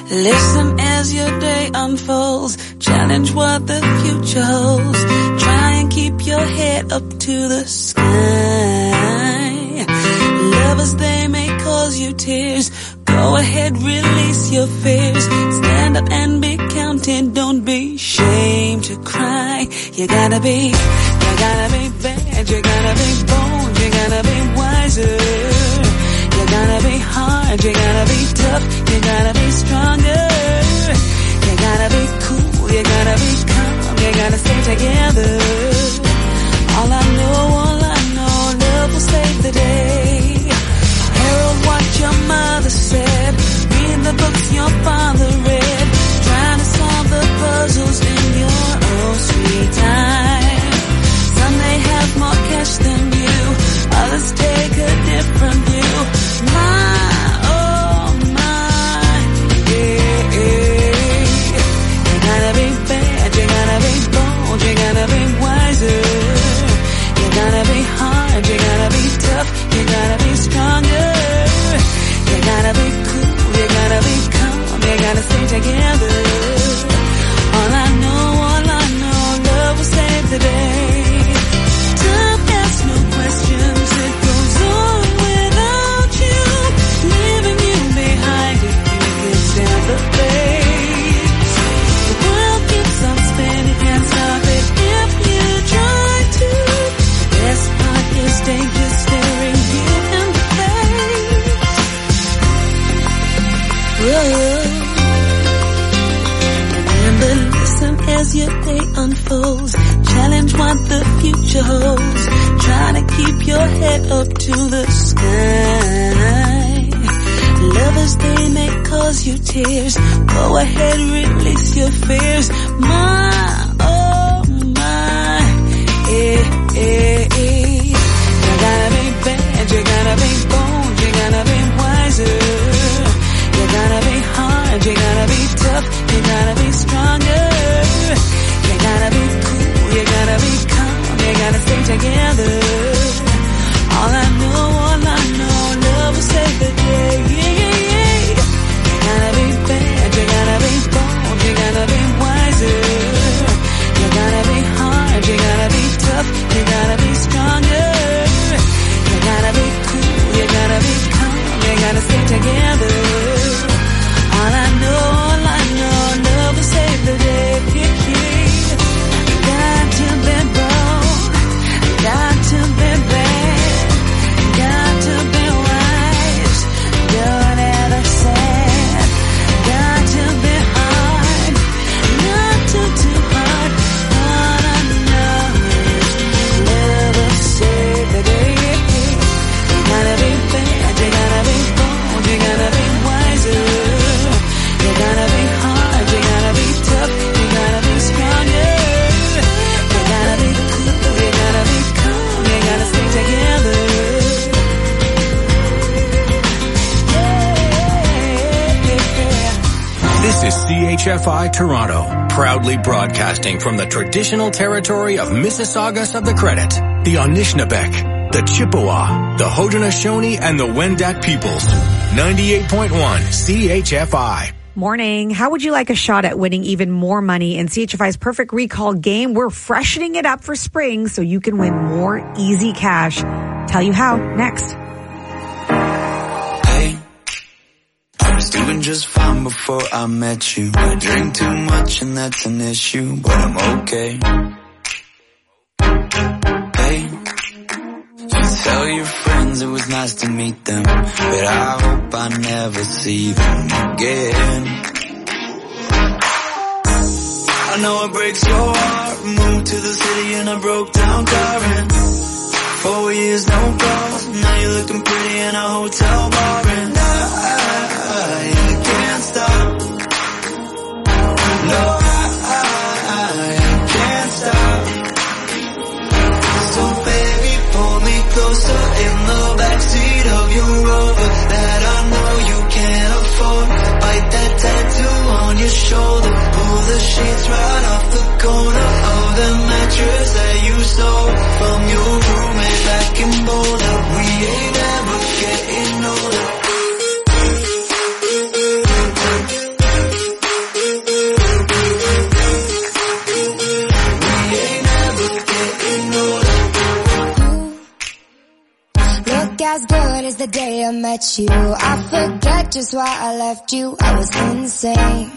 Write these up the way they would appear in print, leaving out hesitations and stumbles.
Listen as your day unfolds. Challenge what the future holds. Try and keep your head up to the sky. Lovers, they may cause you tears. Go ahead, release your fears. Stand up and be counted. Don't be ashamed to cry. You gotta be bad. You gotta be bold. You gotta be wiser. You gotta be hard, you gotta be tough, you gotta be stronger. You gotta be cool, you gotta be calm, you gotta stay together. All I know, love will save the day. Herald what your mother said, read the books your father read, trying to solve the puzzles in your own sweet time. Some may have more cash than you, others take a different view. You gotta be tough, you gotta be stronger. You gotta be cool, you gotta be calm, you gotta stay together. All I know, love will save the day. Tough, ask no questions, it goes on without you, leaving you behind if you can stand the pace. The world keeps on spinning, can't stop it if you try to. This part is danger staring you in the face. Whoa. Remember, listen as your day unfolds. Challenge what the future holds. Try to keep your head up to the sky. Lovers, they may cause you tears. Go ahead, release your fears. My, oh my, You gotta be bad, you gotta be bold, you gotta be wiser. You gotta be hard, you gotta be tough, you gotta be stronger. You gotta be cool, you gotta be calm, you gotta stay together. All I know, love will save the day. You gotta be bad, you gotta be bold, you gotta be wiser. You gotta be hard, you gotta be tough, you gotta be stronger. You gotta be cool, you gotta be calm, you gotta stay together. All I know, love will save the day. You got to be bold, you got to be bad, you got to be wise, don't ever sad. Got to be hard, not too hard. All I know is love will save the day. You gotta be bad, you gotta be bold, you gotta be wiser. You gotta be hard, you gotta be tough, you gotta be stronger. You gotta be cool, you gotta be calm, you gotta stay together. This is CHFI Toronto, proudly broadcasting from the traditional territory of Mississaugas of the Credit, the Anishinaabe, the Chippewa, the Haudenosaunee, and the Wendat peoples. 98.1 CHFI. Morning. How would you like a shot at winning even more money in CHFI's Perfect Recall game? We're freshening it up for spring so you can win more easy cash. Tell you how next. Hey, I was doing just fine before I met you. I drink too much and that's an issue, but I'm okay. Hey, just tell your friends it was nice to meet them, but I hope I never see them again. I know it breaks your heart. Moved to the city in a broke down car and 4 years no calls. Now you're looking pretty in a hotel bar and I can't stop. No, I can't stop. So baby, pull me closer in the backseat of your Rover that I know you can't afford. Bite that tattoo on your shoulder. Pull the sheets right off the corner of the mattress that you stole from your roommate back in Boulder. We ain't ever getting older. But it's the day I met you. I forget just why I left you. I was insane.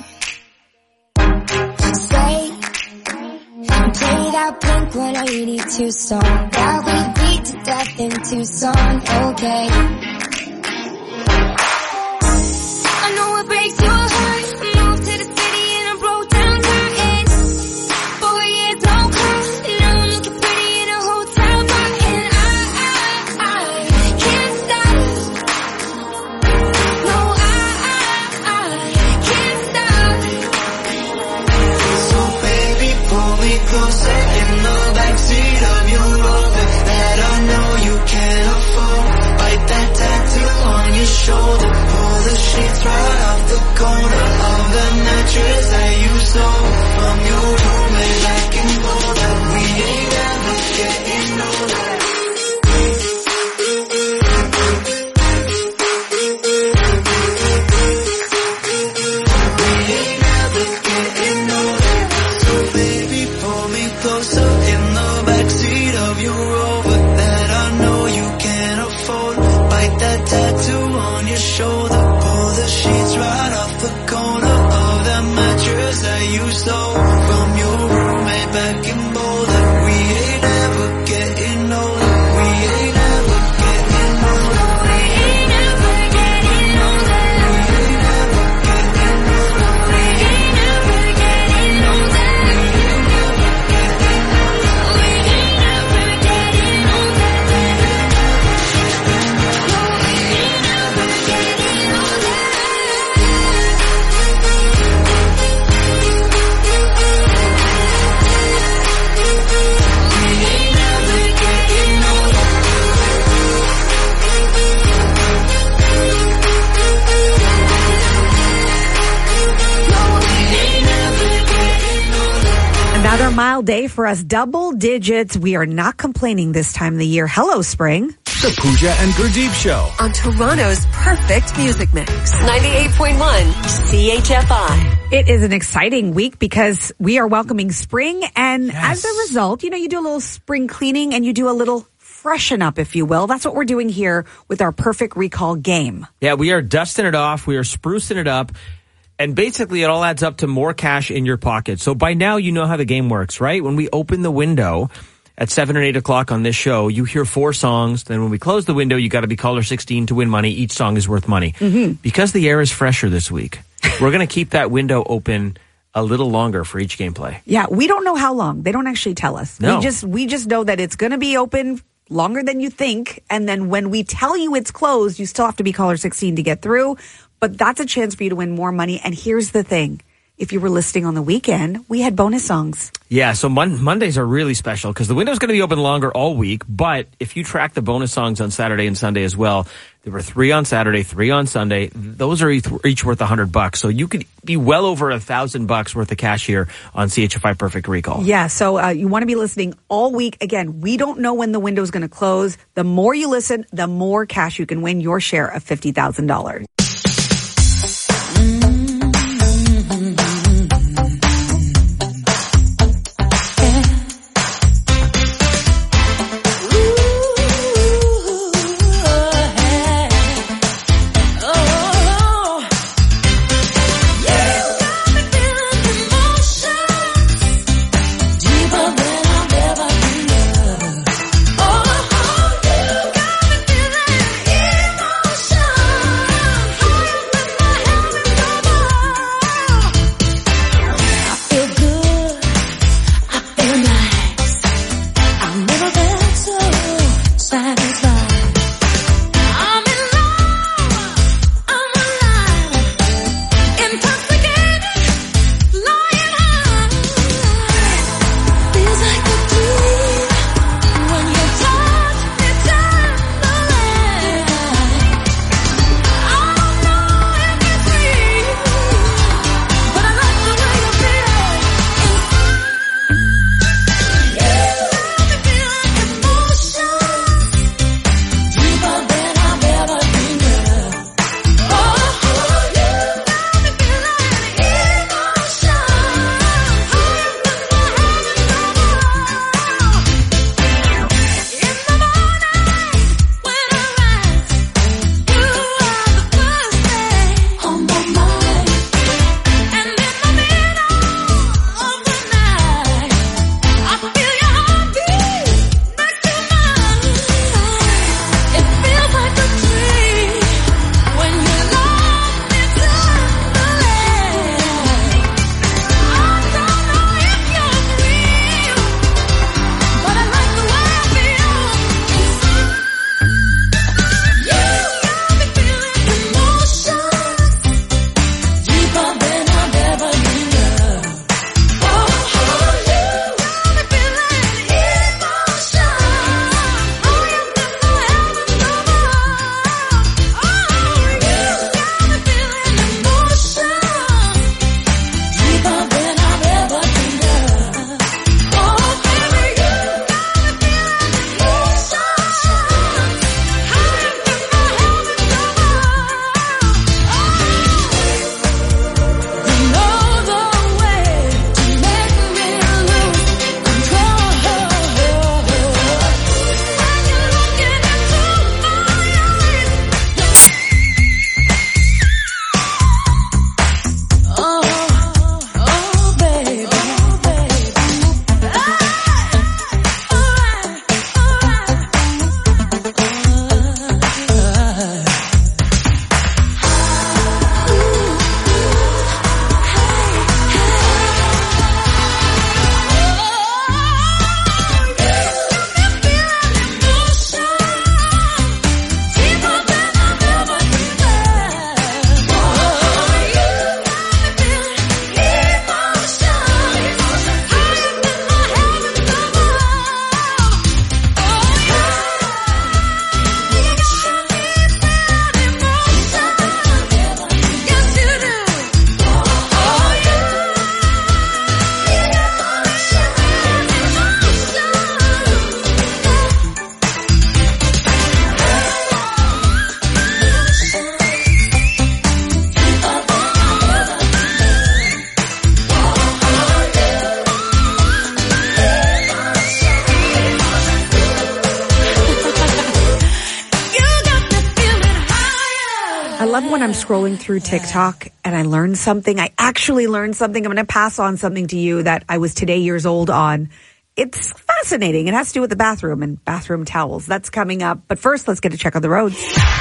Stay and play that Blink-182 song that we beat to death in Tucson. Okay. I know it breaks your heart. Moved to the city and I broke down crying. 4 years don't call. Now I'm looking pretty in a hotel bar, and I can't stop. No, I can't stop. So baby, pull me closer in the backseat of your Rover that I know you can't afford. Bite that tattoo on your shoulder. Pull the sheets right off the corner of the mattress that you stole from your roommate back in Boulder. We ain't ever getting older. We ain't ever getting older. So baby, pull me closer in the backseat of your Rover that I know you can't afford. Bite that tattoo on your shoulder. Pull the sheets right off the corner of that mattress that you stole from your roommate back in Boulder. We ain't ever getting older. We ain't ever getting older. We ain't ever getting older. We ain't ever getting older. We ain't ever getting older. We ain't ever getting older. Another mild day for us, double digits. We are not complaining this time of the year. Hello, spring. The Pooja and Gurdeep Show. On Toronto's perfect music mix. 98.1 CHFI. It is an exciting week because we are welcoming spring. And as a result, you do a little spring cleaning and you do a little freshen up, if you will. That's what we're doing here with our Perfect Recall game. Yeah, we are dusting it off. We are sprucing it up. And basically, it all adds up to more cash in your pocket. So by now, you know how the game works, right? When we open the window at 7 or 8 o'clock on this show, you hear 4 songs. Then when we close the window, you got to be caller 16 to win money. Each song is worth money. Mm-hmm. Because the air is fresher this week, we're going to keep that window open a little longer for each gameplay. Yeah, we don't know how long. They don't actually tell us. No. We just know that it's going to be open longer than you think. And then when we tell you it's closed, you still have to be caller 16 to get through. But that's a chance for you to win more money. And here's the thing. If you were listening on the weekend, we had bonus songs. Yeah, so Mondays are really special because the window's going to be open longer all week. But if you track the bonus songs on Saturday and Sunday as well, there were 3 on Saturday, 3 on Sunday. Those are each worth $100. So you could be well over $1,000 worth of cash here on CHFI Perfect Recall. Yeah, so you want to be listening all week. Again, we don't know when the window's going to close. The more you listen, the more cash you can win, your share of $50,000. when I'm scrolling through TikTok and I learn something, I actually learned something. I'm going to pass on something to you that I was today years old on. It's fascinating. It has to do with the bathroom and bathroom towels. That's coming up. But first, let's get a check on the roads.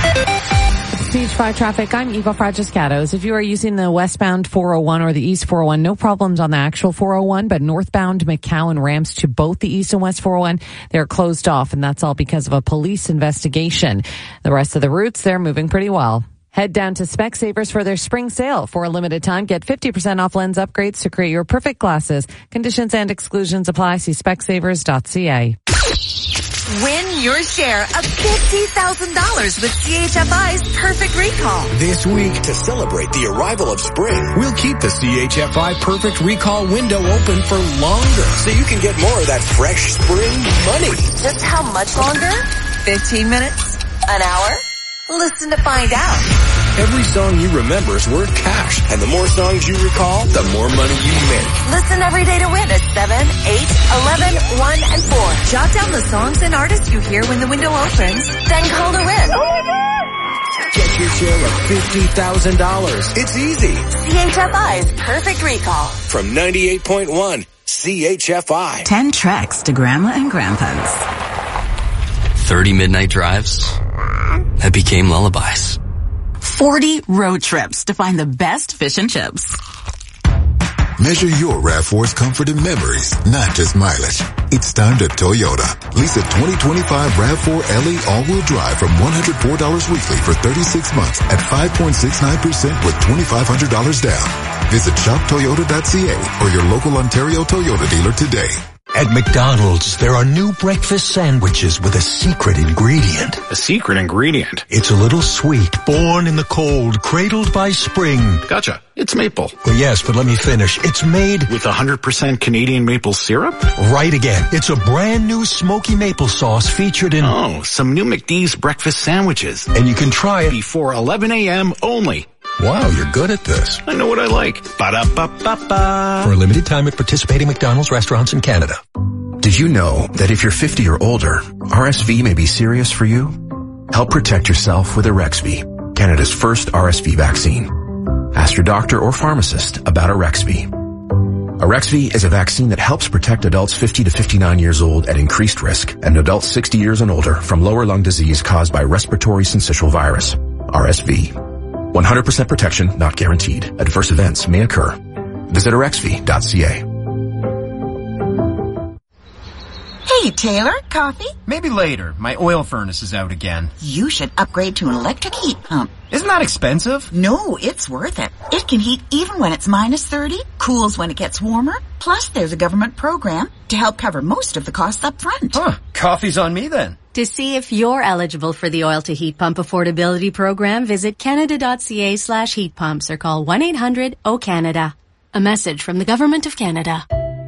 Stage 5 traffic. I'm Eva Fragiscatos. If you are using the westbound 401 or the east 401, no problems on the actual 401, but northbound McCowan ramps to both the east and west 401, they're closed off, and that's all because of a police investigation. The rest of the routes, they're moving pretty well. Head down to Specsavers for their spring sale. For a limited time, get 50% off lens upgrades to create your perfect glasses. Conditions and exclusions apply. See specsavers.ca. Win your share of $50,000 with CHFI's Perfect Recall. This week, to celebrate the arrival of spring, we'll keep the CHFI Perfect Recall window open for longer so you can get more of that fresh spring money. Just how much longer? 15 minutes? An hour? Listen to find out. Every song you remember is worth cash, and the more songs you recall, the more money you make. Listen every day to win at 7, 8, 11, 1, and 4. Jot down the songs and artists you hear when the window opens, then call to win. Oh my God! Get your share of $50,000. It's easy. CHFI's Perfect Recall. From 98.1 CHFI. 10 treks to Grandma and Grandpa's. 30 midnight drives that became lullabies. 40 road trips to find the best fish and chips. Measure your RAV4's comfort and memories, not just mileage. It's time to Toyota. Lease a 2025 RAV4 LE all-wheel drive from $104 weekly for 36 months at 5.69% with $2,500 down. Visit shoptoyota.ca or your local Ontario Toyota dealer today. At McDonald's, there are new breakfast sandwiches with a secret ingredient. A secret ingredient? It's a little sweet, born in the cold, cradled by spring. Gotcha. It's maple. Well, yes, but let me finish. It's made with 100% Canadian maple syrup? Right again. It's a brand new smoky maple sauce featured in... Oh, some new McD's breakfast sandwiches. And you can try it before 11 a.m. only. Wow, you're good at this. I know what I like. Ba-da-ba-ba-ba. For a limited time at participating McDonald's restaurants in Canada. Did you know that if you're 50 or older, RSV may be serious for you? Help protect yourself with Arexvy, Canada's first RSV vaccine. Ask your doctor or pharmacist about Arexvy. Arexvy is a vaccine that helps protect adults 50 to 59 years old at increased risk and adults 60 years and older from lower lung disease caused by respiratory syncytial virus, RSV. 100% protection, not guaranteed. Adverse events may occur. Visit Arexvy.ca. Hey, Taylor, coffee? Maybe later. My oil furnace is out again. You should upgrade to an electric heat pump. Isn't that expensive? No, it's worth it. It can heat even when it's minus 30, cools when it gets warmer. Plus, there's a government program to help cover most of the costs up front. Huh, coffee's on me then. To see if you're eligible for the Oil to Heat Pump Affordability Program, visit canada.ca/heat pumps or call 1-800-O-CANADA. A message from the Government of Canada.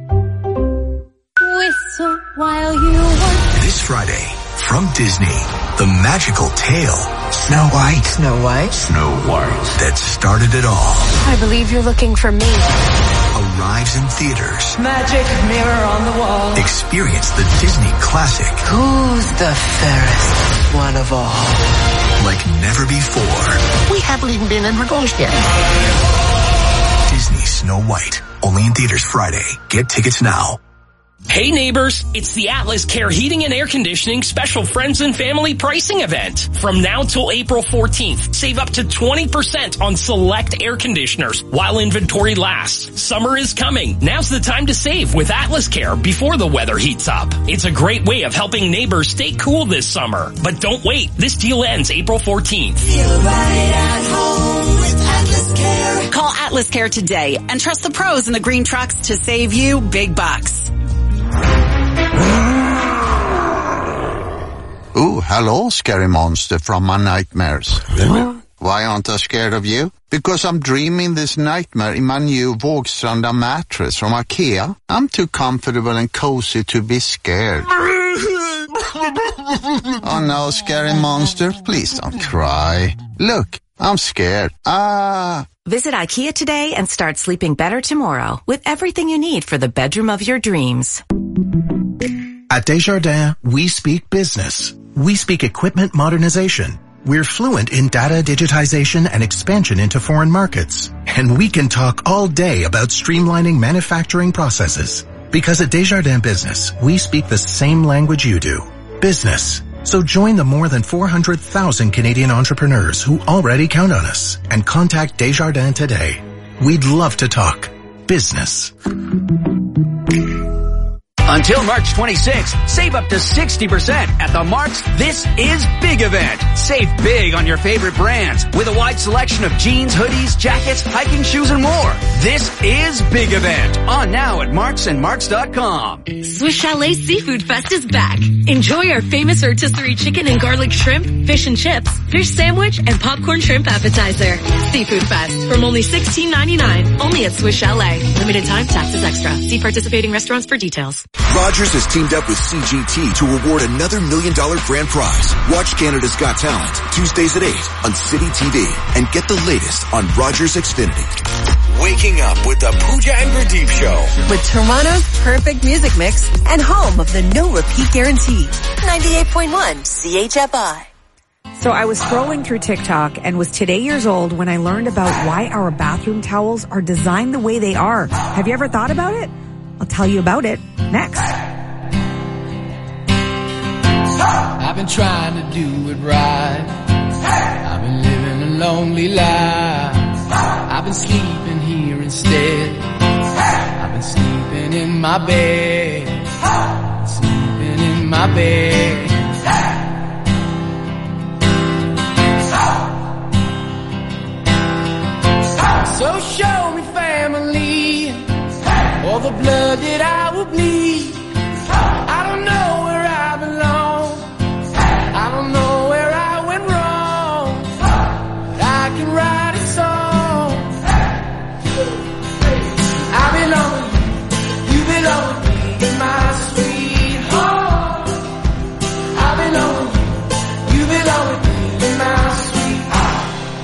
Whistle while you work. This Friday, from Disney, the magical tale, Snow White. Snow White? Snow White. That started it all. I believe you're looking for me. Arrives in theaters. Magic mirror on the wall. Experience the Disney classic. Who's the fairest one of all? Like never before. We haven't even been in Regos yet. Disney Snow White. Only in theaters Friday. Get tickets now. Hey neighbors, it's the Atlas Care Heating and Air Conditioning Special Friends and Family Pricing Event. From now till April 14th, save up to 20% on select air conditioners while inventory lasts. Summer is coming. Now's the time to save with Atlas Care before the weather heats up. It's a great way of helping neighbors stay cool this summer. But don't wait. This deal ends April 14th. Feel right at home with Atlas Care. Call Atlas Care today and trust the pros in the green trucks to save you big bucks. Oh, hello, scary monster from my nightmares. Why aren't I scared of you? Because I'm dreaming this nightmare in my new Vågstranda mattress from IKEA. I'm too comfortable and cozy to be scared. Oh no, scary monster, please don't cry. Look, I'm scared. Visit IKEA today and start sleeping better tomorrow with everything you need for the bedroom of your dreams. At Desjardins, we speak business. We speak equipment modernization. We're fluent in data digitization and expansion into foreign markets. And we can talk all day about streamlining manufacturing processes. Because at Desjardins Business, we speak the same language you do. Business. So join the more than 400,000 Canadian entrepreneurs who already count on us and contact Desjardins today. We'd love to talk business. Until March 26th, save up to 60% at the Mark's This Is Big event. Save big on your favorite brands with a wide selection of jeans, hoodies, jackets, hiking shoes, and more. This is Big event. On now at Marks and Marks.com. Swiss Chalet Seafood Fest is back. Enjoy our famous rotisserie chicken and garlic shrimp, fish and chips, fish sandwich, and popcorn shrimp appetizer. Seafood Fest from only $16.99. Only at Swiss Chalet. Limited time, taxes extra. See participating restaurants for details. Rogers has teamed up with CGT to award another $1 million grand prize. Watch Canada's Got Talent Tuesdays at 8 on City TV and get the latest on Rogers Xfinity. Waking up with the Pooja and Gurdeep Show. With Toronto's perfect music mix and home of the no repeat guarantee. 98.1 CHFI. So I was scrolling through TikTok and was today years old when I learned about why our bathroom towels are designed the way they are. Have you ever thought about it? I'll tell you about it next. I've been trying to do it right. I've been living a lonely life. I've been sleeping here instead. I've been sleeping in my bed. Sleeping in my bed. So show me family, all the blood that I will bleed. I don't know where I belong. I don't know where I went wrong. But I can write a song. I belong with you, you belong with me, my sweet home. I belong with you, you belong with me, my sweet home.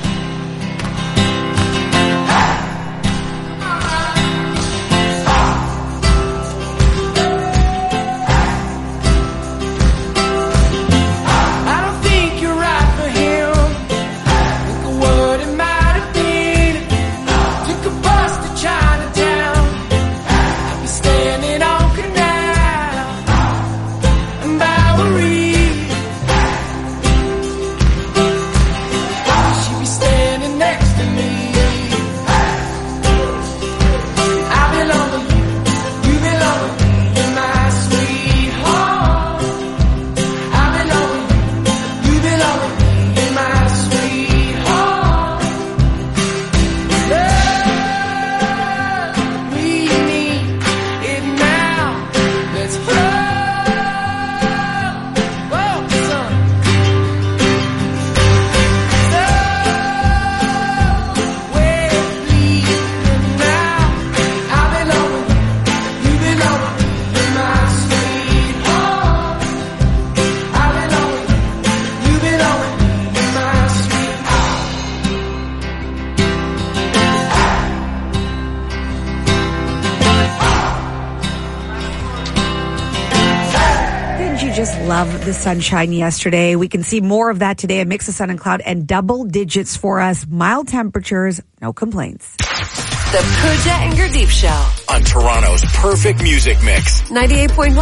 Love the sunshine yesterday. We can see more of that today. A mix of sun and cloud and double digits for us. Mild temperatures, no complaints. The Pooja and Gurdeep Show. On Toronto's perfect music mix. 98.1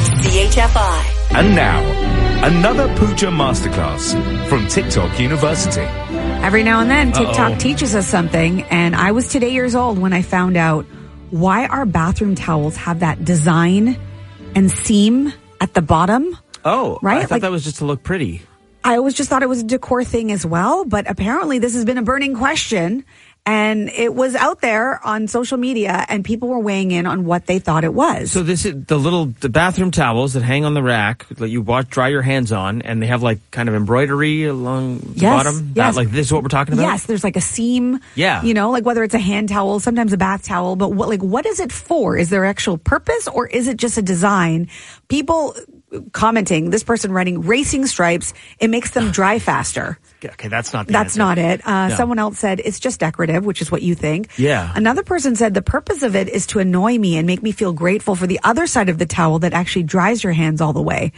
CHFI. And now, another Pooja Masterclass from TikTok University. Every now and then, TikTok teaches us something. And I was today years old when I found out why our bathroom towels have that design and seam at the bottom. Oh, right? I thought that was just to look pretty. I always just thought it was a decor thing as well, but apparently this has been a burning question, and it was out there on social media, and people were weighing in on what they thought it was. So this is the bathroom towels that hang on the rack that you dry your hands on, and they have like kind of embroidery along the bottom. Yes. Like this is what we're talking about? Yes, there's like a seam. Yeah. You know, like whether it's a hand towel, sometimes a bath towel, but what is it for? Is there actual purpose, or is it just a design? People commenting, this person writing racing stripes, it makes them dry faster. Okay, that's not the That's answer. not it. No. Someone else said it's just decorative, which is what you think. Yeah. Another person said the purpose of it is to annoy me and make me feel grateful for the other side of the towel that actually dries your hands all the way.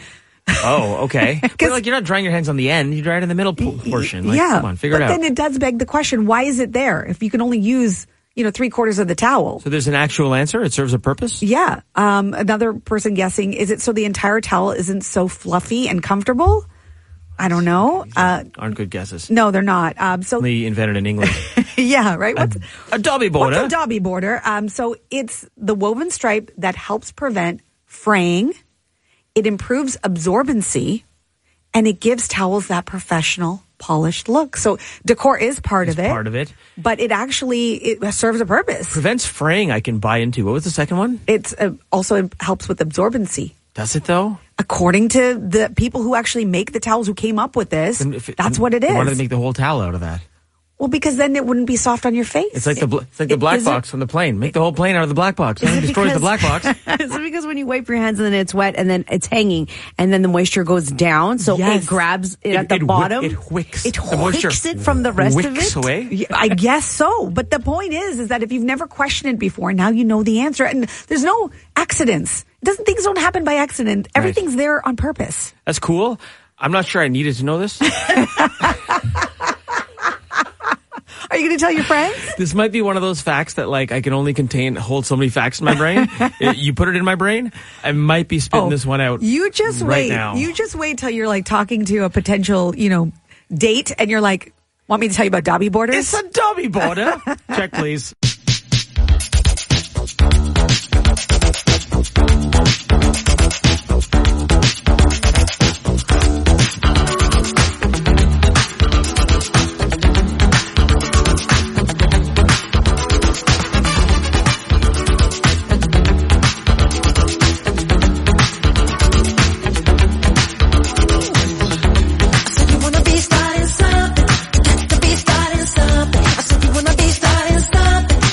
Oh, okay. But like, you're not drying your hands on the end. You dry it in the middle portion. Like, yeah. Come on, figure it out. But then it does beg the question, why is it there if you can only use, 3/4 of the towel? So there's an actual answer? It serves a purpose? Yeah. Another person guessing, is it so the entire towel isn't so fluffy and comfortable? I don't know. Aren't good guesses. No, they're not. Only invented in England. Yeah, right? What's a dobby border? What's a dobby border? So it's the woven stripe that helps prevent fraying. It improves absorbency, and it gives towels that professional, polished look. So decor is part of it. But it serves a purpose. Prevents fraying, I can buy into. What was the second one? It's also helps with absorbency. Does it, though? According to the people who actually make the towels, who came up with this, that's what it is. Why do they make the whole towel out of that? Well, because then it wouldn't be soft on your face. It's like the black box from the plane. Make the whole plane out of the black box. Nothing destroys the black box. Is it because when you wipe your hands and then it's wet and then it's hanging and then the moisture goes down, so it grabs it at the bottom? It wicks. It wicks it from the rest of it? Away? Yeah, I guess so. But the point is that if you've never questioned it before, now you know the answer. And there's no accidents. Things don't happen by accident. Everything's there on purpose. That's cool. I'm not sure I needed to know this. Are you going to tell your friends? This might be one of those facts that, like, I can only hold so many facts in my brain. You put it in my brain, I might be spitting this one out. You just wait. Now. You just wait till you're like talking to a potential, date, and you're like, want me to tell you about dobby borders? It's a dobby border. Check, please. Starting something.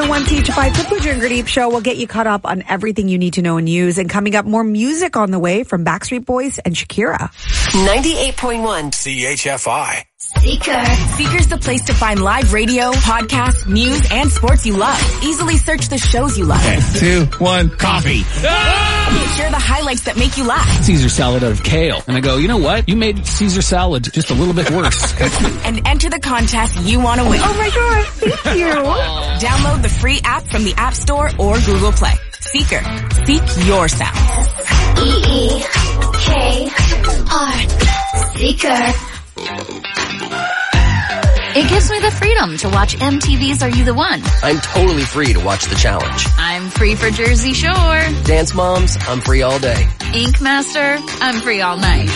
101 CHFI, it's the Pooja and Gurdeep Show. We'll get you caught up on everything you need to know and use. And coming up, more music on the way from Backstreet Boys and Shakira. 98.1 CHFI. Seeker. Seeker's the place to find live radio, podcasts, news, and sports you love. Easily search the shows you love. 2, 1, coffee. Share the highlights that make you laugh. Caesar salad out of kale. And I go, you know what? You made Caesar salad just a little bit worse. And enter the contest you want to win. Oh my gosh, thank you. Download the free app from the App Store or Google Play. Seeker. Seek your sound. SEEKR. Seeker. It gives me the freedom to watch MTV's Are You the One? I'm totally free to watch The Challenge. I'm free for Jersey Shore. Dance Moms, I'm free all day. Ink Master, I'm free all night.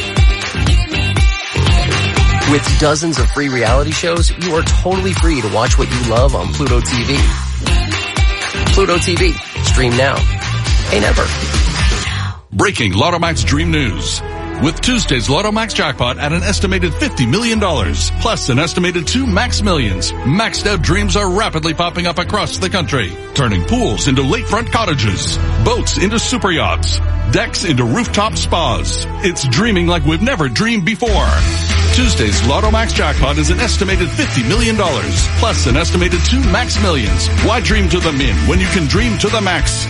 With dozens of free reality shows, you are totally free to watch what you love on Pluto TV. Pluto TV. Stream now. Pay never. Breaking Lotto Max Dream News. With Tuesday's Lotto Max jackpot at an estimated $50 million, plus an estimated 2 Max Millions, maxed out dreams are rapidly popping up across the country, turning pools into lakefront cottages, boats into super yachts, decks into rooftop spas. It's dreaming like we've never dreamed before. Tuesday's Lotto Max jackpot is an estimated $50 million, plus an estimated 2 Max Millions. Why dream to the min when you can dream to the max?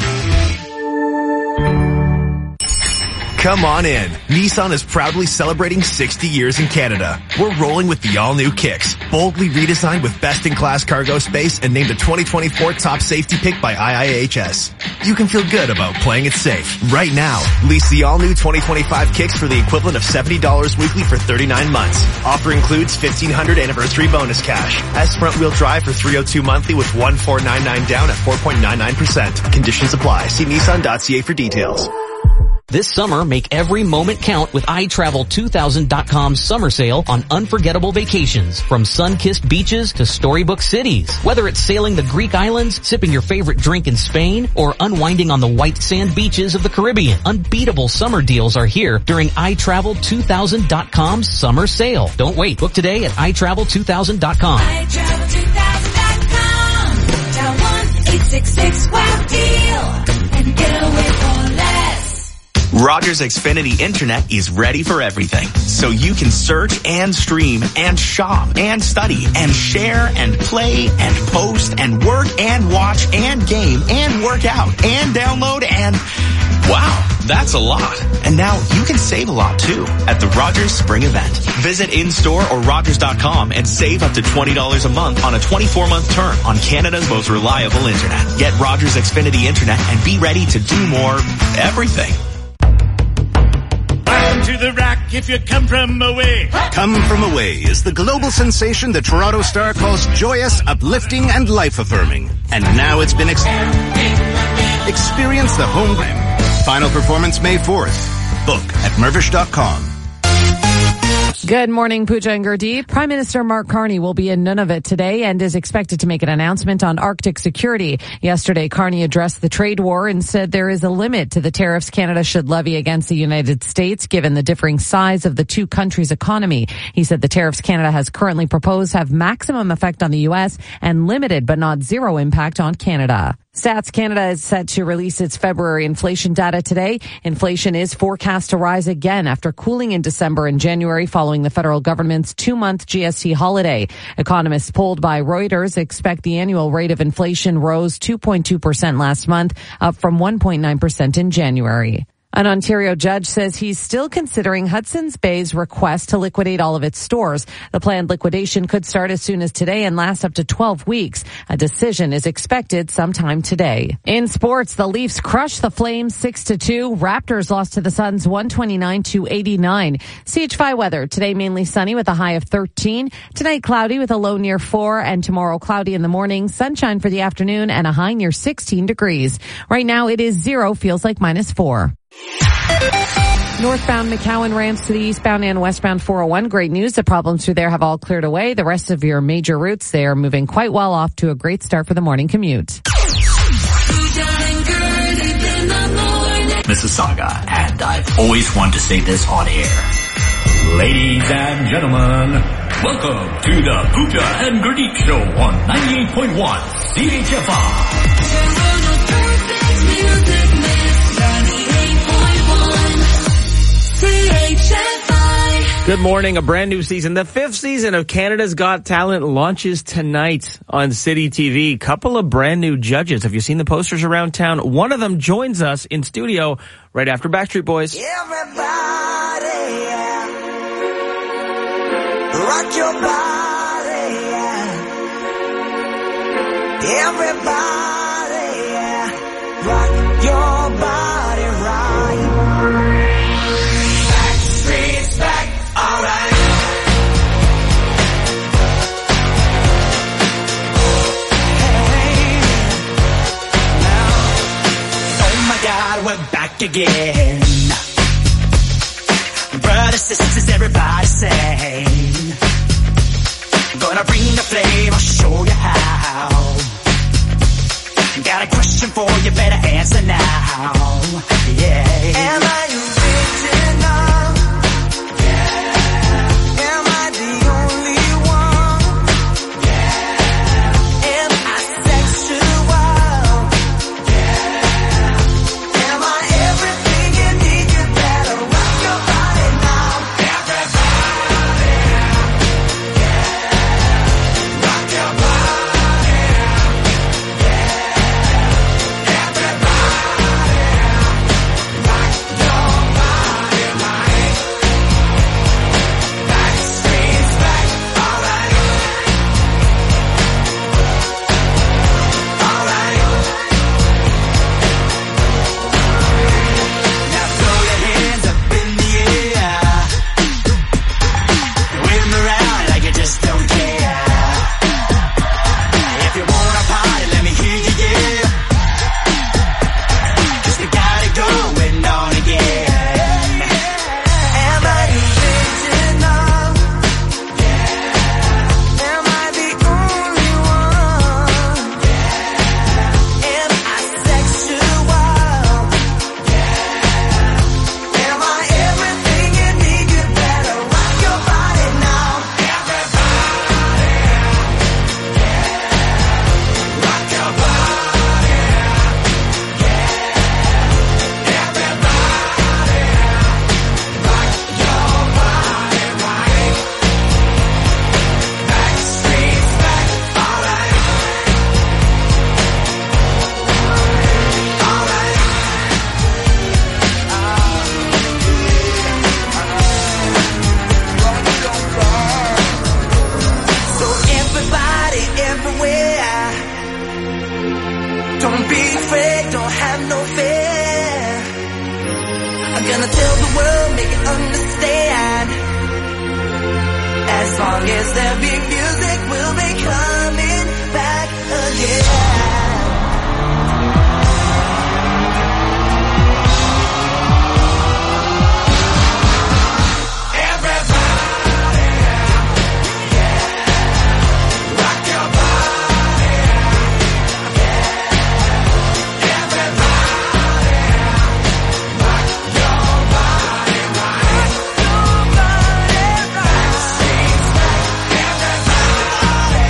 Come on in. Nissan is proudly celebrating 60 years in Canada. We're rolling with the all-new Kicks, boldly redesigned with best-in-class cargo space and named a 2024 top safety pick by IIHS. You can feel good about playing it safe. Right now, lease the all-new 2025 Kicks for the equivalent of $70 weekly for 39 months. Offer includes $1,500 anniversary bonus cash. S front-wheel drive for $302 monthly with $1,499 down at 4.99%. Conditions apply. See Nissan.ca for details. This summer, make every moment count with iTravel2000.com's summer sale on unforgettable vacations, from sun-kissed beaches to storybook cities. Whether it's sailing the Greek islands, sipping your favorite drink in Spain, or unwinding on the white sand beaches of the Caribbean, unbeatable summer deals are here during iTravel2000.com's summer sale. Don't wait. Book today at iTravel2000.com. iTravel2000.com. Dial 1-866-WOW-DEAL and get away for less. Rogers Xfinity Internet is ready for everything, so you can search and stream and shop and study and share and play and post and work and watch and game and work out and download and... Wow, that's a lot. And now you can save a lot too at the Rogers Spring Event. Visit in-store or Rogers.com and save up to $20 a month on a 24-month term on Canada's most reliable internet. Get Rogers Xfinity Internet and be ready to do more everything. To the rack if you come from away. Come From Away is the global sensation the Toronto Star calls joyous, uplifting, and life-affirming. And now it's been experience the home. Final performance May 4th. Book at Mirvish.com. Good morning, Pooja and Gurdeep. Prime Minister Mark Carney will be in Nunavut today and is expected to make an announcement on Arctic security. Yesterday, Carney addressed the trade war and said there is a limit to the tariffs Canada should levy against the United States, given the differing size of the two countries' economy. He said the tariffs Canada has currently proposed have maximum effect on the U.S. and limited but not zero impact on Canada. Stats Canada is set to release its February inflation data today. Inflation is forecast to rise again after cooling in December and January following the federal government's 2-month GST holiday. Economists polled by Reuters expect the annual rate of inflation rose 2.2% last month, up from 1.9% in January. An Ontario judge says he's still considering Hudson's Bay's request to liquidate all of its stores. The planned liquidation could start as soon as today and last up to 12 weeks. A decision is expected sometime today. In sports, the Leafs crushed the Flames 6-2. Raptors lost to the Suns 129-89. CHFI weather. Today mainly sunny with a high of 13. Tonight cloudy with a low near 4. And tomorrow cloudy in the morning, sunshine for the afternoon and a high near 16 degrees. Right now it is 0, feels like -4. Northbound McCowan ramps to the eastbound and westbound 401. Great news. The problems through there have all cleared away. The rest of your major routes, they are moving quite well, off to a great start for the morning commute. Mississauga, and I've always wanted to say this on air. Ladies and gentlemen, welcome to the Pooja and Gurdeep Show on 98.1 Good morning. A brand new season. The 5th season of Canada's Got Talent launches tonight on City TV. Couple of brand new judges. Have you seen the posters around town? One of them joins us in studio right after Backstreet Boys. Everybody, rock your body, everybody, rock your body right. Backstreet's back, alright. Hey, now, oh my God, we're back again. Brothers, sisters, everybody sing. Gonna bring the flame, I'll show you how. Got a question for you, better answer now. Yeah. Am I original? Yeah. Am I the only one? Yeah. Am I sexual? Yeah. Am I everything you need? You better rock your body now. Everybody, yeah. Rock your body, yeah. Everybody, rock your body right. Backstreet's back, alright. Alright. Now throw your hands up in the air. Wave 'em around like you just don't care. If you wanna party, let me hear you, yeah. 'Cause we got it going on again. Am I original? Yeah. Am I the only one? Yeah. Am I sexual? Yeah. Am I everything you need? You better rock your body now. Everybody, yeah. Rock your body, yeah. Everybody, rock your body right. Backstreet's back, alright. Alright. So everybody, everywhere, don't be afraid, don't have no fear. I'm gonna tell the world, make it understand. As long as there be music, we'll be coming back again. Everybody, yeah. Rock your body, yeah. Everybody, rock your body right. Backstreet's back, everybody,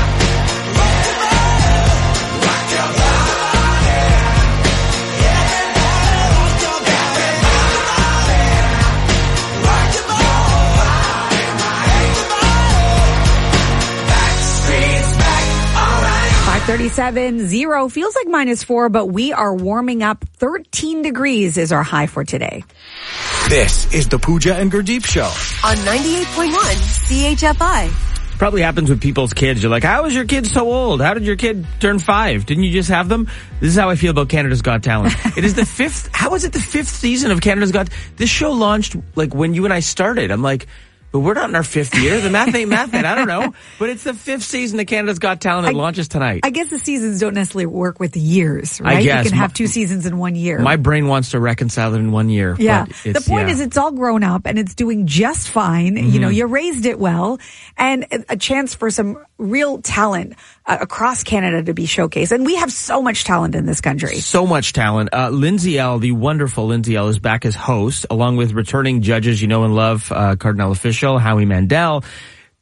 rock your body, yeah. Rock your body, rock your body right. Backstreet's back, alright. 5:37, 0 feels like -4, but we are warming up. 13 degrees is our high for today. This is the Pooja and Gurdeep Show. On 98.1 CHFI. Probably happens with people's kids. You're like, how is your kid so old? How did your kid turn 5? Didn't you just have them? This is how I feel about Canada's Got Talent. It is the 5th. How is it the 5th season of Canada's Got? This show launched like when you and I started. I'm like, but we're not in our 5th year. The math ain't math. I don't know. But it's the 5th season of Canada's Got Talent. It launches tonight. I guess the seasons don't necessarily work with the years, right? I guess. You can have 2 seasons in 1 year. My brain wants to reconcile it in 1 year. Yeah. But The point is it's all grown up and it's doing just fine. Mm-hmm. You know, you raised it well, and a chance for some real talent across Canada to be showcased. And we have so much talent in this country. So much talent. Lindsay Ell, the wonderful Lindsay Ell, is back as host, along with returning judges you know and love, Cardinal Official, Howie Mandel.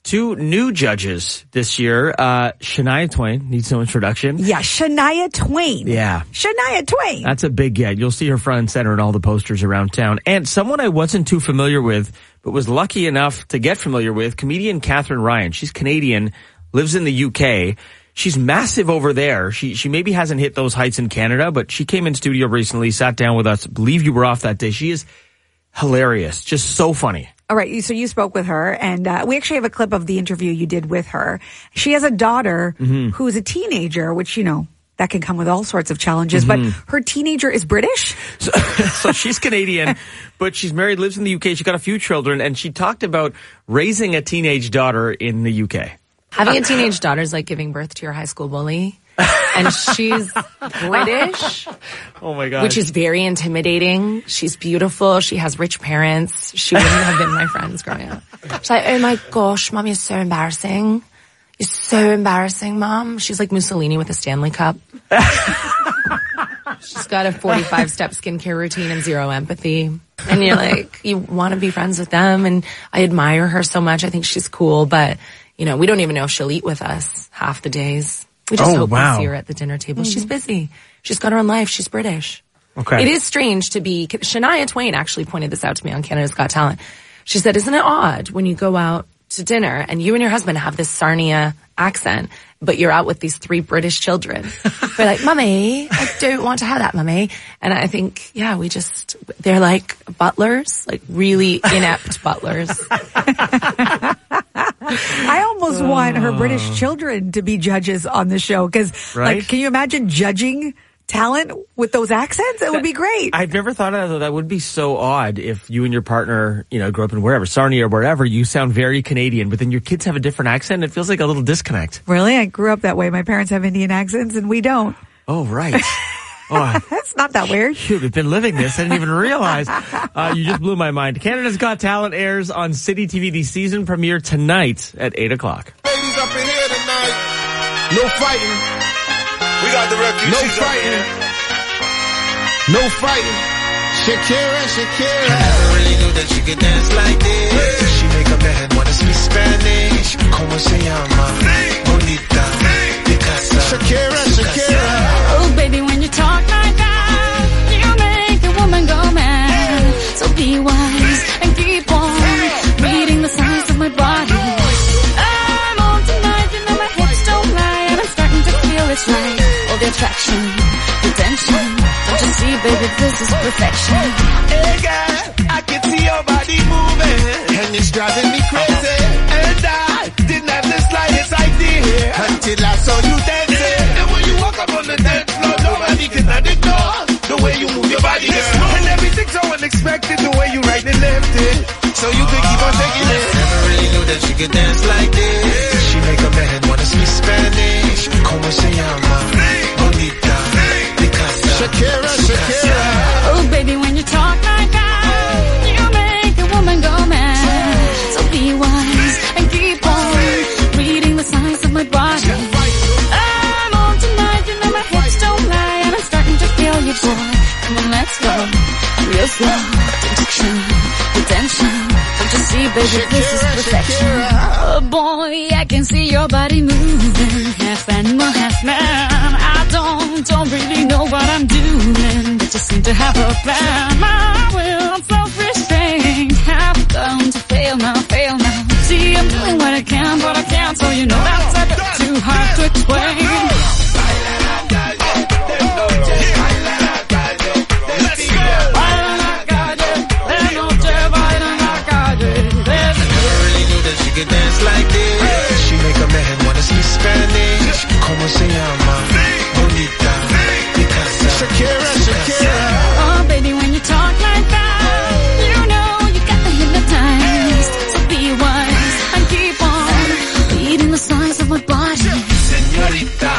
2 new judges this year. Shania Twain needs no introduction. Yeah, Shania Twain. Yeah. Shania Twain. That's a big get. You'll see her front and center in all the posters around town. And someone I wasn't too familiar with, but was lucky enough to get familiar with, comedian Katherine Ryan. She's Canadian, lives in the UK. She's massive over there. She maybe hasn't hit those heights in Canada, but she came in studio recently, sat down with us. I believe you were off that day. She is hilarious. Just so funny. All right. So you spoke with her, and we actually have a clip of the interview you did with her. She has a daughter who's a teenager, which, that can come with all sorts of challenges, but her teenager is British. So she's Canadian, but she's married, lives in the UK. She's got a few children, and she talked about raising a teenage daughter in the UK. Having a teenage daughter is like giving birth to your high school bully. And she's British. Oh my God. Which is very intimidating. She's beautiful. She has rich parents. She wouldn't have been my friends growing up. She's like, oh my gosh, Mom, you're so embarrassing. You're so embarrassing, Mom. She's like Mussolini with a Stanley Cup. She's got a 45-step skincare routine and zero empathy. And you're like, you want to be friends with them. And I admire her so much. I think she's cool. But, we don't even know if she'll eat with us half the days. We just hope we see her at the dinner table. She's busy. She's got her own life. She's British. Okay. It is strange to be... Shania Twain actually pointed this out to me on Canada's Got Talent. She said, isn't it odd when you go out to dinner and you and your husband have this Sarnia accent, but you're out with these 3 British children? They're like, Mummy, I don't want to have that, Mummy. And I think, they're like butlers, like really inept butlers. I almost want her British children to be judges on the show because, can you imagine judging talent with those accents? It would be great. I've never thought of that. That would be so odd if you and your partner, grew up in wherever, Sarnia or wherever, you sound very Canadian, but then your kids have a different accent. It feels like a little disconnect. Really? I grew up that way. My parents have Indian accents and we don't. Oh, right. Oh, that's not that weird. Shoot, we've been living this. I didn't even realize. You just blew my mind. Canada's Got Talent airs on City TV. The season premiere tonight at 8 o'clock. Ladies up in here tonight. No fighting. We got the refugees. No fighting. No fighting. Shakira. I never really knew that she could dance like this. She make a man wanna speak Spanish. Como se llama? Bonita. Picasa. Shakira. Oh, baby, when you talk like that, you make a woman go mad. So be wise and keep on reading the signs of my body. I'm on tonight, my hips don't lie, and I'm starting to feel it's right. All the attraction, the tension. Don't you see, baby, this is perfection. Hey, girl, I can see your body moving, and it's driving me crazy. And I didn't have the slightest idea until I saw you dancing. And when you walk up on the dance floor, nobody can ignore the way you move your body, girl. And everything's so unexpected, the way you right and left it, so you could keep on taking it. Never really knew that she could dance like this. She make a man wanna speak Spanish. Como se llama? Bonita. Picasa. Shakira. Oh, baby, when you talk like that, you make a woman go mad. So be wise and keep on reading the signs of my body. I'm on tonight, my hips don't lie, and I'm starting to feel you, boy. Come on, let's go. Real slow, tension, the tension. Don't you see, baby, this is perfection. Oh, boy, I can see your body moving, half animal, half man. I don't really know what I'm doing, but just seem to have a plan. My will, I'm self-restrained, have come to fail now. See, I'm doing what I can, but I can't, so you know that's a bit too hard to explain. Dance like this. She make a man wanna speak Spanish. Como se llama? Bonita. Picasa. Shakira. Oh, baby, when you talk like that, you know you got me hypnotized. So be wise and keep on reading the signs of my body. Señorita.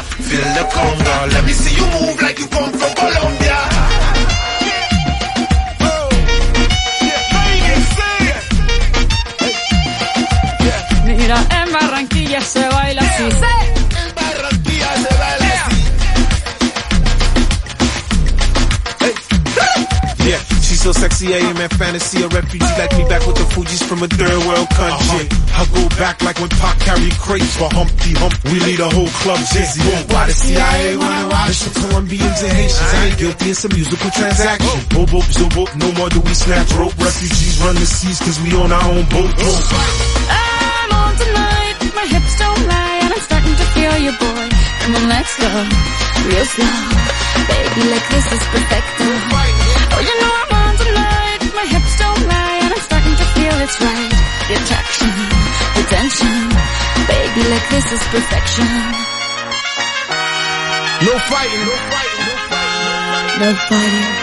that fantasy, a refugee like me back with the Fugees from a third world country. I go back like when Pac carried crates for Humpty Hump. We lead a whole club dizzy. Why the CIA wanna watch the Colombians and Haitians? I ain't guilty, it's a musical transaction. Boop, boop, zo, boop, no more do we snatch rope. Refugees run the seas cause we on our own boat. I'm on tonight, my hips don't lie, and I'm starting to feel you, boy. Come on, let's go, real slow. Baby, like this is perfecto. Oh, you know I'm on tonight, my hips don't lie, and I'm starting to feel it's right. The attraction, the tension. Baby, like this is perfection. No fighting, no fighting, no fighting. No fighting.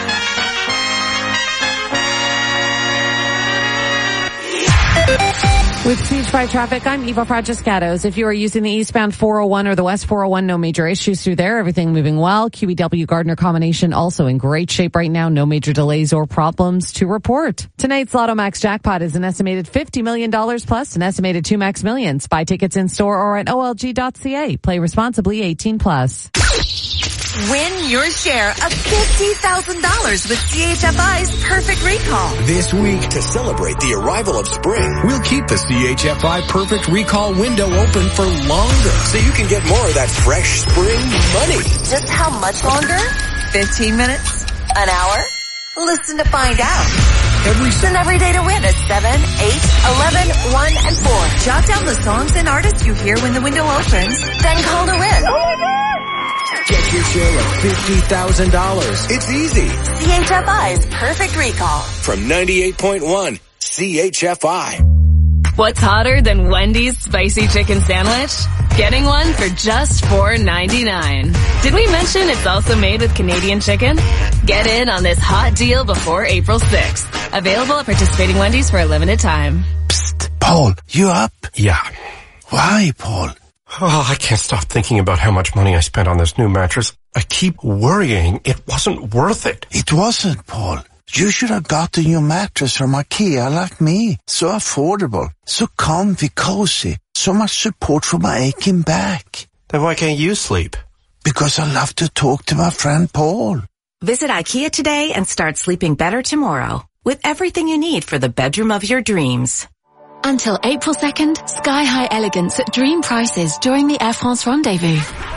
With Speech by Traffic, I'm Eva Fragiscatos. If you are using the eastbound 401 or the west 401, no major issues through there. Everything moving well. QEW Gardner combination also in great shape right now. No major delays or problems to report. Tonight's Lotto Max jackpot is an estimated $50 million plus an estimated 2 Max Millions. Buy tickets in store or at olg.ca. Play responsibly, 18 plus. Win your share of $50,000 with CHFI's Perfect Recall. This week, to celebrate the arrival of spring, we'll keep the CHFI Perfect Recall window open for longer so you can get more of that fresh spring money. Just how much longer? 15 minutes? An hour? Listen to find out. Every day to win at 7, 8, 11, 1, and 4. Jot down the songs and artists you hear when the window opens, then call to win. Oh my God! Get your share of $50,000. It's easy. CHFI's Perfect Recall. From 98.1 CHFI. What's hotter than Wendy's spicy chicken sandwich? Getting one for just $4.99. Did we mention it's also made with Canadian chicken? Get in on this hot deal before April 6th. Available at participating Wendy's for a limited time. Psst, Paul, you up? Yeah. Why, Paul? Oh, I can't stop thinking about how much money I spent on this new mattress. I keep worrying it wasn't worth it. It wasn't, Paul. You should have got a new mattress from IKEA like me. So affordable, so comfy, cozy, so much support for my aching back. Then why can't you sleep? Because I love to talk to my friend Paul. Visit IKEA today and start sleeping better tomorrow with everything you need for the bedroom of your dreams. Until April 2nd, sky-high elegance at dream prices during the Air France Rendezvous.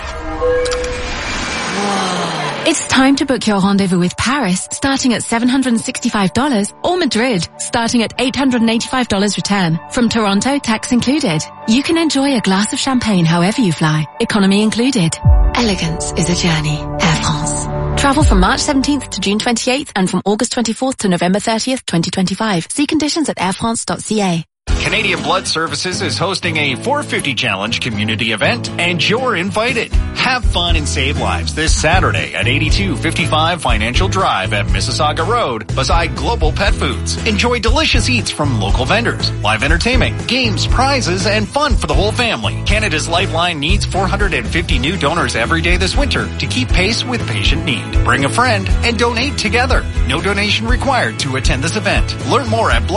Whoa. It's time to book your rendezvous with Paris, starting at $765, or Madrid, starting at $885 return. From Toronto, tax included. You can enjoy a glass of champagne however you fly, economy included. Elegance is a journey. Air France. Travel from March 17th to June 28th and from August 24th to November 30th, 2025. See conditions at airfrance.ca. Canadian Blood Services is hosting a 450 Challenge community event, and you're invited. Have fun and save lives this Saturday at 8255 Financial Drive at Mississauga Road beside Global Pet Foods. Enjoy delicious eats from local vendors, live entertainment, games, prizes, and fun for the whole family. Canada's Lifeline needs 450 new donors every day this winter to keep pace with patient need. Bring a friend and donate together. No donation required to attend this event. Learn more at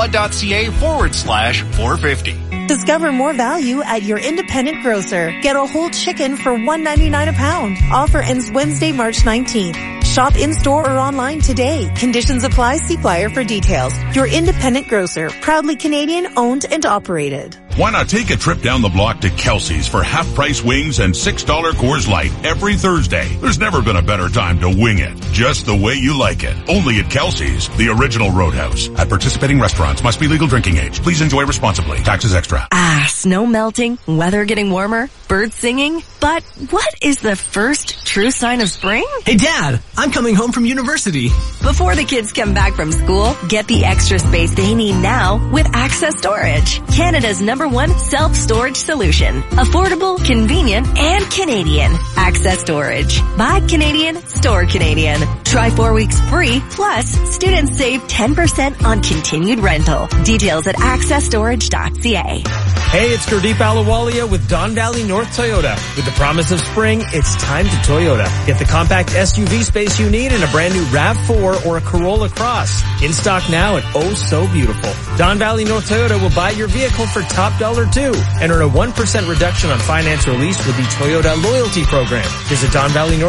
blood.ca/450. Discover more value at your independent grocer. Get a whole chicken for $1.99 a pound. Offer ends Wednesday, March 19th. Shop in-store or online today. Conditions apply. See flyer for details. Your independent grocer. Proudly Canadian, owned and operated. Why not take a trip down the block to Kelsey's for half-price wings and $6 Coors Light every Thursday? There's never been a better time to wing it, just the way you like it. Only at Kelsey's, the original Roadhouse. At participating restaurants, must be legal drinking age. Please enjoy responsibly. Taxes extra. Snow melting, weather getting warmer, birds singing. But what is the first true sign of spring? Hey, Dad, I'm coming home from university. Before the kids come back from school, get the extra space they need now with Access Storage, Canada's #1 self-storage solution. Affordable, convenient, and Canadian. Access Storage. Buy Canadian, store Canadian. Try 4 weeks free, plus students save 10% on continued rental. Details at accessstorage.ca. Hey, it's Gurdeep Ahluwalia with Don Valley North Toyota. With the promise of spring, it's time to Toyota. Get the compact SUV space you need in a brand new RAV4 or a Corolla Cross. In stock now and oh so beautiful. Don Valley North Toyota will buy your vehicle for top dollar too and earn a 1% reduction on finance or lease with the Toyota Loyalty Program. Visit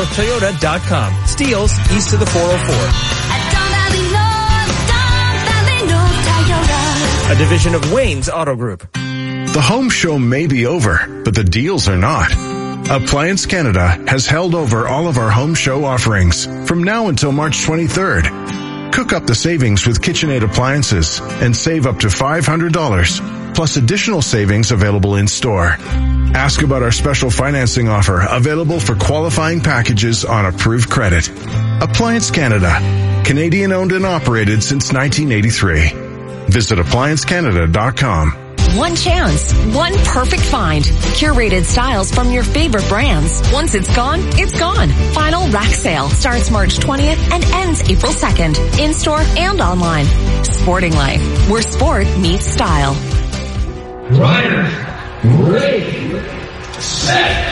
DonValleyNorthToyota.com. Steeles east of the 404. At Don Valley North, Don Valley a division of Wayne's Auto Group. The home show may be over, but the deals are not. Appliance Canada has held over all of our home show offerings from now until March 23rd. Cook up the savings with KitchenAid appliances and save up to $500, plus additional savings available in store. Ask about our special financing offer available for qualifying packages on approved credit. Appliance Canada, Canadian owned and operated since 1983. Visit appliancecanada.com. One chance, one perfect find. Curated styles from your favorite brands. Once it's gone, it's gone. Final rack sale starts March 20th and ends April 2nd. In-store and online. Sporting Life, where sport meets style. Ryder, ready, set,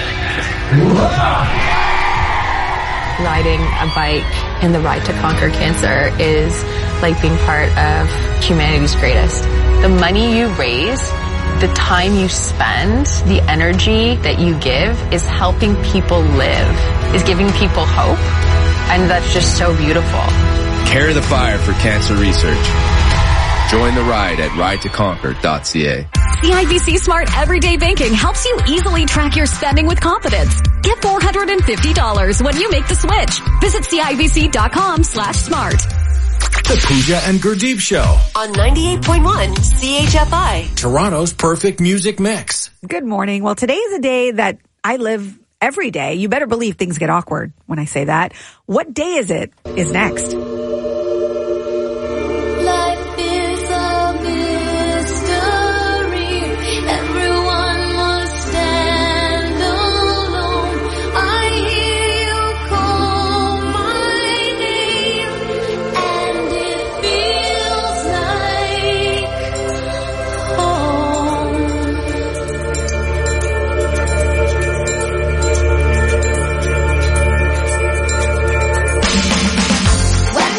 Riding a bike in the Ride to Conquer Cancer is like being part of humanity's greatest. The money you raise, the time you spend, the energy that you give is helping people live, is giving people hope, and that's just so beautiful. Carry the fire for cancer research. Join the ride at ridetoconquer.ca. CIBC Smart Everyday Banking helps you easily track your spending with confidence. Get $450 when you make the switch. Visit CIBC.com/smart. The Pooja and Gurdeep Show on 98.1 CHFI. Toronto's perfect music mix. Good morning. Well, today's a day that I live every day. You better believe things get awkward when I say that. What day is it is next. Life is a mystery. Everyone must stand alone. I hear you call my name, and it feels like home. When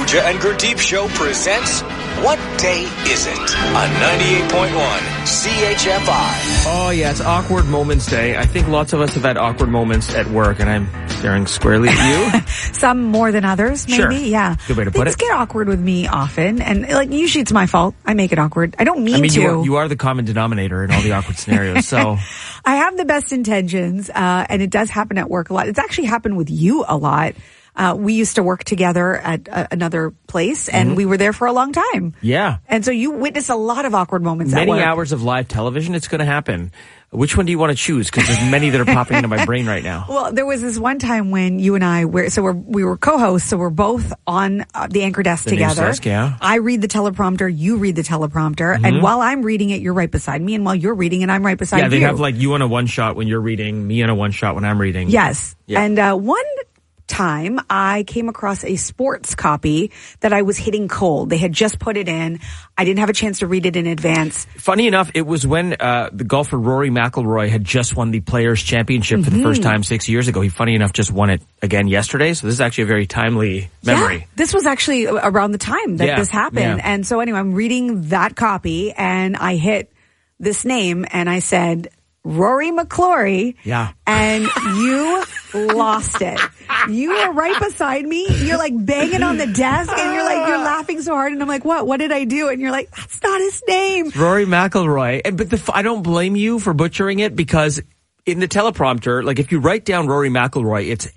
Pooja and Gurdeep Show presents What Day Is It? On 98.1 CHFI. Oh, yeah, it's Awkward Moments Day. I think lots of us have had awkward moments at work, and I'm staring squarely at you. Some more than others, maybe. Sure. Yeah. Good way to put Things it. get awkward with me often, and like usually it's my fault. I make it awkward. I don't mean to. You are the common denominator in all the awkward scenarios, so... I have the best intentions, and it does happen at work a lot. It's actually happened with you a lot. We used to work together at another place, and we were there for a long time. Yeah. And so you witness a lot of awkward moments at work. Many hours of live television, it's going to happen. Which one do you want to choose? Because there's many that are popping into my brain right now. Well, there was this one time when you and I we were co-hosts, so we're both on the anchor desk together. News desk, yeah. I read the teleprompter, you read the teleprompter, and while I'm reading it, you're right beside me, and while you're reading it, I'm right beside you. Yeah, they have like you on a one shot when you're reading, me on a one shot when I'm reading. Yes. Yeah. And one time I came across a sports copy that I was hitting cold. They had just put it in. I didn't have a chance to read it in advance. Funny enough, it was when the golfer Rory McIlroy had just won the Players' Championship for the first time 6 years ago. He, funny enough, just won it again yesterday. So this is actually a very timely memory. Yeah, this was actually around the time that this happened. Yeah. And so anyway, I'm reading that copy and I hit this name and I said, Rory McIlroy. Yeah. And you lost it. You were right beside me. You're like banging on the desk and you're laughing so hard. And I'm like, what did I do? And you're like, that's not his name. Rory McIlroy. But I don't blame you for butchering it because in the teleprompter, like if you write down Rory McIlroy, it's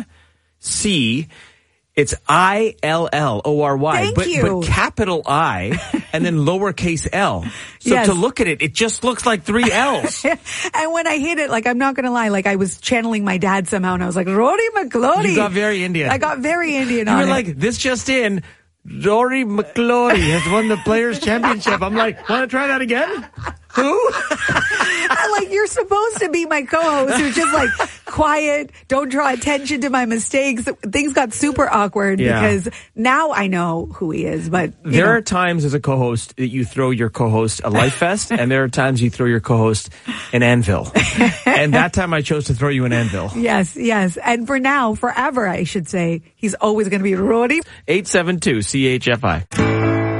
M-C, it's I-L-L-O-R-Y. Thank you. But capital I and then lowercase L. So Yes. to look at it, it just looks like three L's. And when I hit it, like, I'm not going to lie, like I was channeling my dad somehow and I was like, Rory McIlroy. You got very Indian. I got very Indian You on were it. like, this just in, Rory McIlroy has won the Players' Championship. I'm like, want to try that again? Who? I'm like, you're supposed to be my co-host who's just like quiet, don't draw attention to my mistakes. Things got super awkward because now I know who he is, but there are times as a co-host that you throw your co-host a life vest and there are times you throw your co-host an anvil. And that time I chose to throw you an anvil. Yes. And for now, forever, I should say, he's always going to be Rory. 872 CHFI.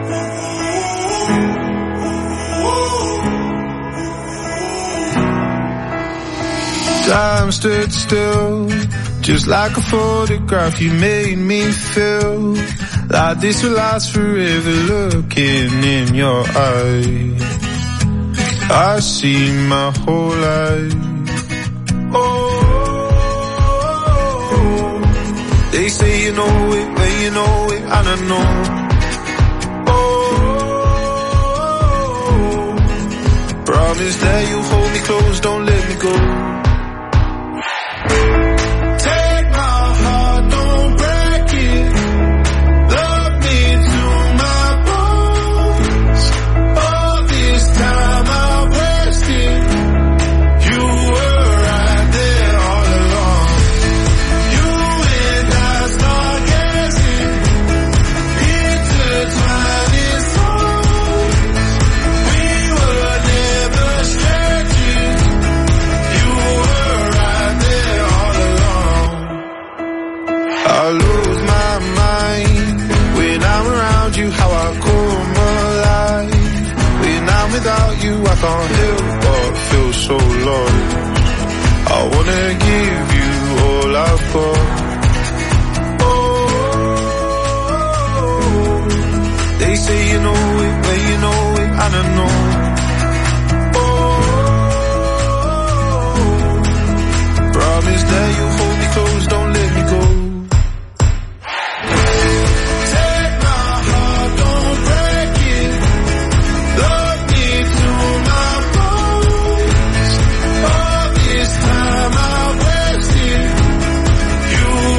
Time stood still, just like a photograph. You made me feel like this will last forever. Looking in your eyes, I see my whole life. Oh, they say you know it, but you know it, and I know. Oh, promise that you'll hold me close, don't let me go. I lose my mind when I'm around you, how I come alive. When I'm without you, I can't help but feel so lost. I wanna give you all I've got. Oh, they say you know it, but you know it, and I know. Oh, promise that you'll hold me close, don't let me go. You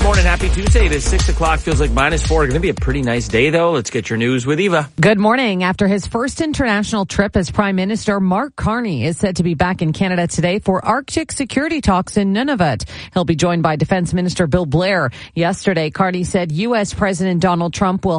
Good morning. Happy Tuesday. It is 6 o'clock. Feels like -4. Going to be a pretty nice day, though. Let's get your news with Eva. Good morning. After his first international trip as Prime Minister, Mark Carney is said to be back in Canada today for Arctic security talks in Nunavut. He'll be joined by Defense Minister Bill Blair. Yesterday, Carney said U.S. President Donald Trump will